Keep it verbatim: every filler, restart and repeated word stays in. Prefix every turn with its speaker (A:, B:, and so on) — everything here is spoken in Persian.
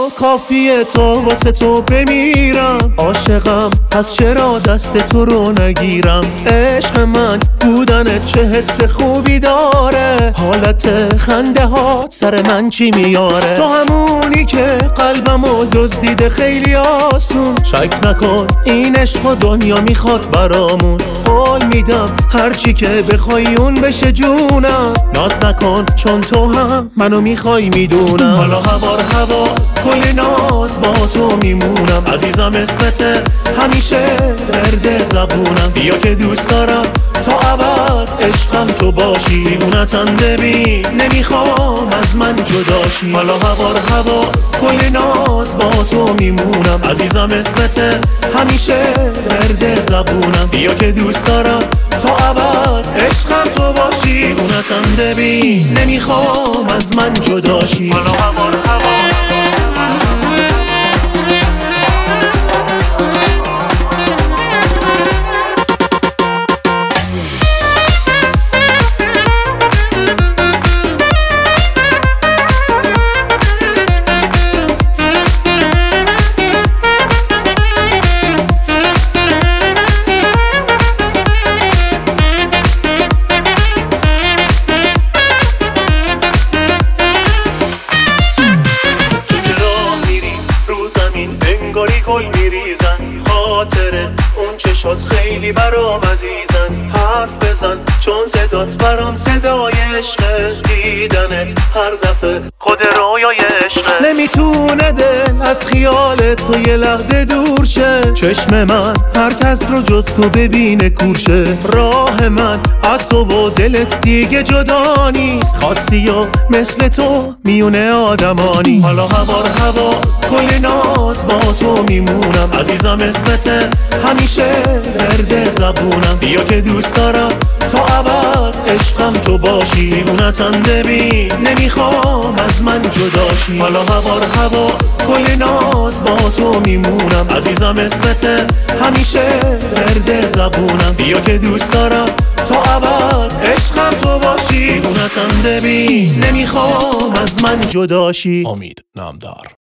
A: کافیه تا واسه تو بمیرم. عاشقم پس چرا دست تو رو نگیرم؟ عشق من بودنت چه حس خوبی داره، حالت خنده ها سر من چی میاره؟ تو همونی که قلبمو دزدیده خیلی آسون، شک نکن این عشق و دنیا میخواد برامون. قول میدم هرچی که بخوای اون بشه جونم، ناز نکن چون تو هم منو میخوای میدونم. حالا هوار هوا کل ناز با تو میمونم، عزیزم اسمته همیشه درد زبونم. بیا که دوست دارم تا ابد عشقم تو باشی، دیوونتم ببین نمیخوام از من جداشی. حالا هوار هوا کل ناز با تو میمونم، عزیزم اسمته همیشه درد زبونم. بیا که دوست دارم تا ابد عشقم تو باشی، دیوونتم ببین نمیخوام از من جداشی. حالا هوار هوا انگاری گل میریزن، خاطره اون چشات خیلی برام عزیزن. حرف بزن چون صدات برام صدای عشقه، دیدنت هر دفعه خود رویای عشقه. نمیتونه دل از خیال تو یه لحظه دور شه، چشم من هر کس رو جز تو ببینه کورشه. راه من از تو و دلت دیگه جدا نیست، خاصی و مثل تو میونه آدمانی. حالا هوار هوا کل ناز با تو میمونم، عزیزم اسمته همیشه درد زبونم. بیا که دوست دارم تا ابد عشقم تو باشی، دیوونتم ببین نمیخوام از من جداشی. حالا هوار هوا کل ناز با تو میمونم، عزیزم اسمته همیشه درد زبونم. بیا که دوست دارم تا ابد عشقم تو باشی، دیوونتم ببین نمیخوام از من جداشی.
B: امید نامدار.